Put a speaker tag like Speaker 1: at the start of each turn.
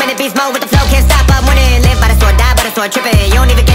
Speaker 1: I'm in the beast mode with the flow, can't stop, I'm winning. Live by the sword, die by the sword, tripping. You don't even get